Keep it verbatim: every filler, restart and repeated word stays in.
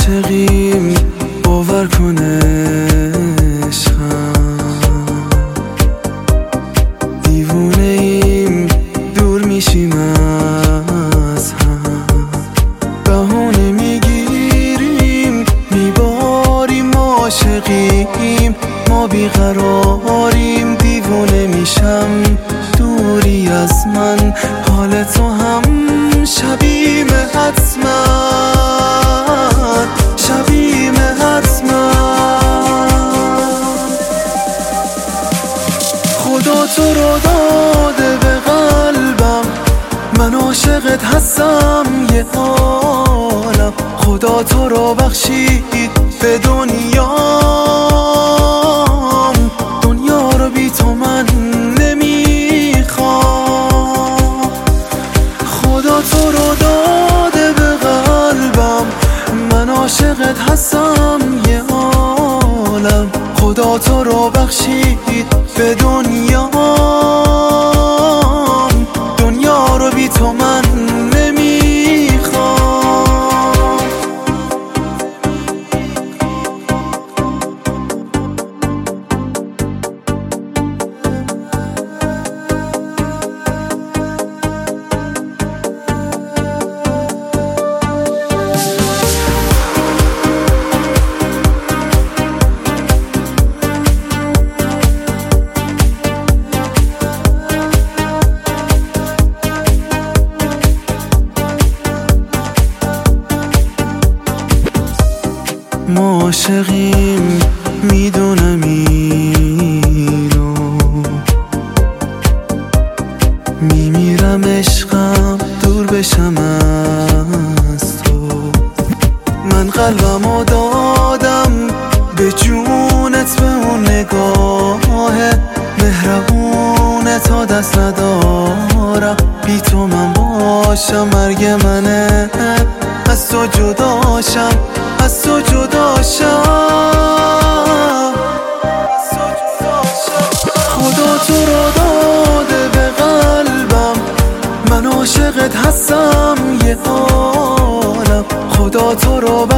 عاشقیم باور کن عشقم، دیوونه ایم دور میشیم از هم، بهونه میگیریم میباریم، عاشقیم ما بیقراریم، دیوونه میشم دوری از من، حال تو هم شبیه حتما شبیه حتما. خدا تو رو داده به قلبم، من عاشقت هستم یه عالم، خدا تو رو بخشید به دنیام، دنیا رو بی تو من نمیخوام. خدا تو رو داده به قلبم، من عاشقت هستم یه عالم، خدا تو رو بخشید به دنیام، دنیا رو بی تو من نمیخوام. ما عاشقیم میدونم اینو، میمیرم عشقم دور بشم از تو، من قلبمو دادم به جونت، به اون نگاه مهربونه تا دست ندارم، بی تو من باشم مرگ منه، از تو جداشم از تو جداشم. خدا تو رو داده به قلبم، من عاشقت هستم یه عالم، خدا تو رو